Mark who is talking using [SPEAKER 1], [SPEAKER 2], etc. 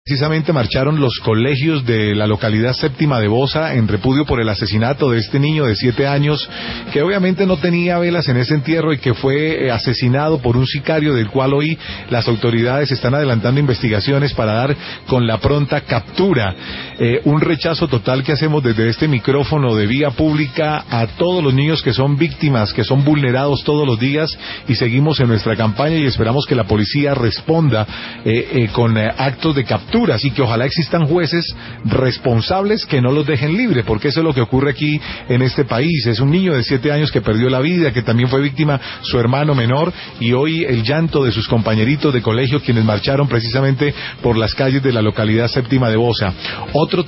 [SPEAKER 1] Precisamente marcharon los colegios de la localidad séptima de Bosa en repudio por el asesinato de este niño de 7 años, que obviamente no tenía velas en ese entierro y que fue asesinado por un sicario, del cual hoy las autoridades están adelantando investigaciones para dar con la pronta captura. Un rechazo total que hacemos desde este micrófono de vía pública a todos los niños que son víctimas, que son vulnerados todos los días, y seguimos en nuestra campaña y esperamos que la policía responda con actos de captura. Y que ojalá existan jueces responsables que no los dejen libre, porque eso es lo que ocurre aquí en este país. Es un niño de 7 años que perdió la vida, que también fue víctima su hermano menor, y hoy el llanto de sus compañeritos de colegio, quienes marcharon precisamente por las calles de la localidad séptima de Bosa. Otro